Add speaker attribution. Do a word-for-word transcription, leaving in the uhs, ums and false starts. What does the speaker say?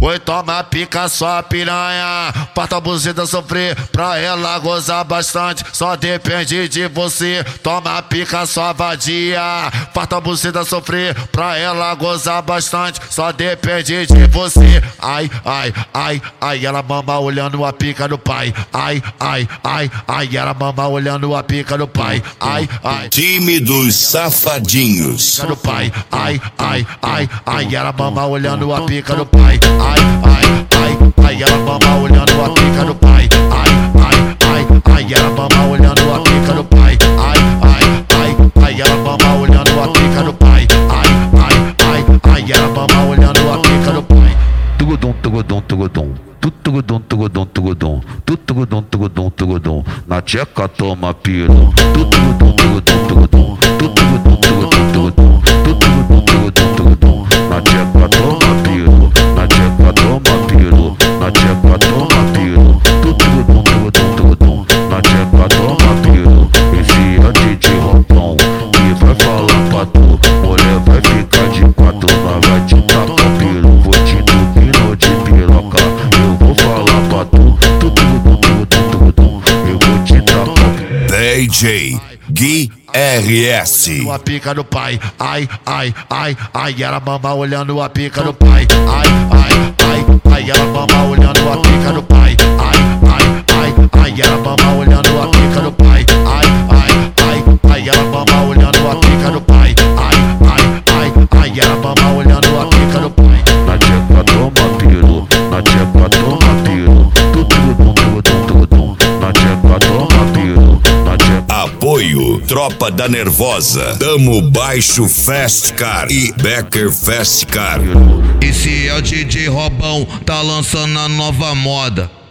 Speaker 1: Oi, toma pica sua piranha, parta a buzida sofrer, pra ela gozar bastante, só depende de você. Toma pica sua vadia, parta a buzida sofrer, pra ela gozar bastante, só depende de você. Ai, ai, ai, ai, ela mama olhando a pica do pai. Ai, ai, ai, ai, ela mama olhando a pica do pai. Ai, ai,
Speaker 2: time dos safadinhos.
Speaker 1: Pica do pai. Ai, ai, ai, ai, ela mama olhando a pica do pai. Ai, ai, ai, ai, ela mama olhando a pica do pai. Ai, ai, ai, ai, ela mama olhando a pica do pai. Ai, ai, ai, ai, ela mama olhando a pica do pai. Ai, ai, ai, ai, ela mama olhando a pica do pai.
Speaker 3: Tugodum, tugodum, tugodum. Tugodum, tugodum, tugodum. Tugodum, tugodum, tugodum. Na tcheca toma piro. Tugodum, tugodum, tugodum. Tugodum, tugodum, tugodum. Tugodum, tugodum, tugodum. Na tcheca toma piro. Na tcheca toma piro. Na tcheca toma piro. Tugodum, tugodum, tugodum. Na tcheca toma piro. Enfiante de roupão e vai falar pra tu. Mulher vai ficar de quatro, nós vai te tacar piro. Vou te entupir de piroca. Eu vou falar pra tu. Tugodum, tugodum, tugodum. Eu vou te tacar.
Speaker 2: D J Gui R S.
Speaker 1: A pica do pai. Ai, ai, ai, ai, ela mama olhando a pica do pai. Ai, ai, ai, ai, ela mama olhando a pica do pai. Ai, ai, ai, ai, ela mama olhando a pica do pai. Ai, ai, ai, ai, ela mama olhando a pica do pai. Ai, ai, ai, ai, ela mama olhando a pica do pai.
Speaker 3: Na tcheca toma piro. Na tcheca toma piro. Tugodum, tugodum, tugodum. Na tcheca toma piro. Na tcheca.
Speaker 2: Apoio Tropa da Nervosa, Tamo Baixo Fast Car e Becker Fast Car.
Speaker 4: Esse é o D J Robão, tá lançando a nova moda.